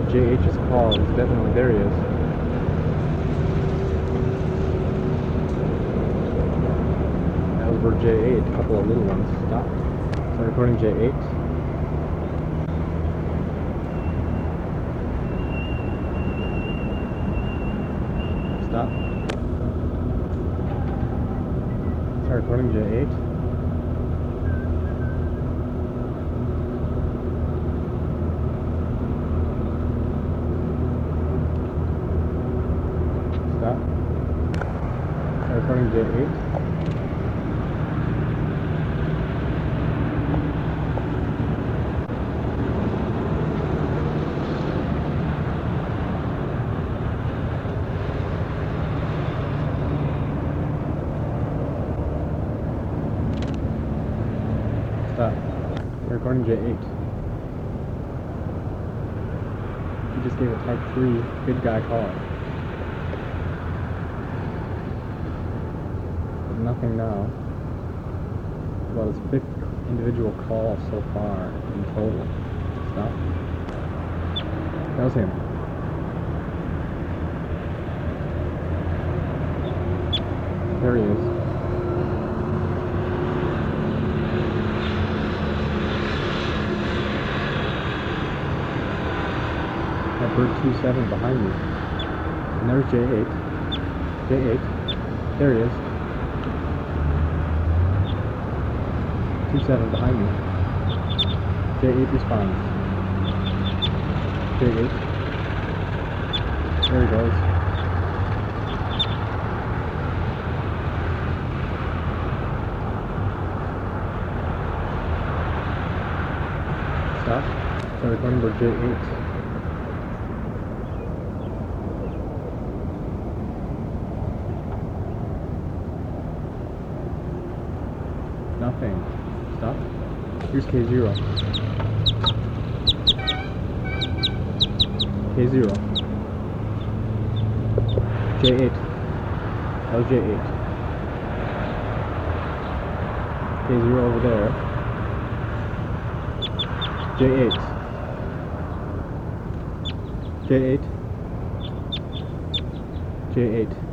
JH's call. He's definitely there. He is. That was for J8. A couple of little ones. Stop. So recording J8. Stop. Start recording J8. Stop. Start recording J8. Stop. We're recording J8. He just gave a type 3 good guy call. But nothing now. About his 5th individual call so far in total. Stop. That was him. There he is. That bird 27 behind me. And there's J8. J8. There he is. 27 behind me. J8 responds. J8. There he goes. Stop. So recording for J8. Nothing. Stop. Here's K0. K0. J8. That was J8. K0 over there. J8. J8. J8.